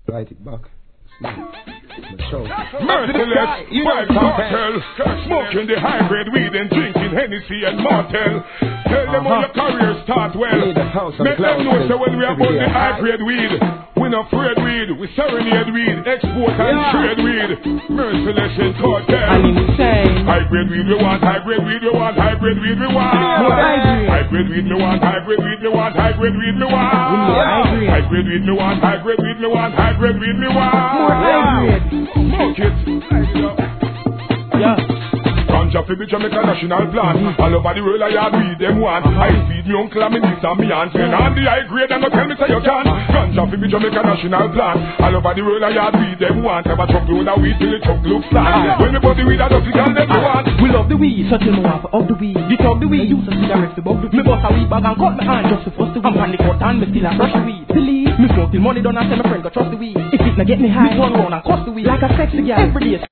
Write it back. Merciless, white cartel, smoking the hybrid weed and drinking Hennessy and Martell. Tell them how your career start well. Make them know so when we are about the hybrid weed, we not afraid weed, we serenade weed, export and trade weed. Merciless in cartel. I'm insane. Hybrid weed, we want hybrid weed, we want hybrid weed, we want hybrid weed, we want hybrid weed, we want hybrid weed, we want hybrid weed, we want hybrid weed, we want hybrid weed, we want smoke it. Yeah. Ganja fi be Jamaica national plan. All over the world I have weed them want. I feed me uncle and me niece and me aunt. When on the high grade and no tell me say you can. Ganja fi be Jamaica national plan. All over the world I have weed them want. Never truck load of weed till the truck looks flat. When me body weed I just can them want. We love the weed, so tell me what of the weed. You talk the weed, use a cigarette to bug the weed. Me bust a weed bag and cut my hand just to fuss the weed. I'm on the cut and me still a brush the weed. Believe me smoke till money done and tell my friend go trust the weed. If it not get me high, me turn around and cuss the weed like a sexy girl every day.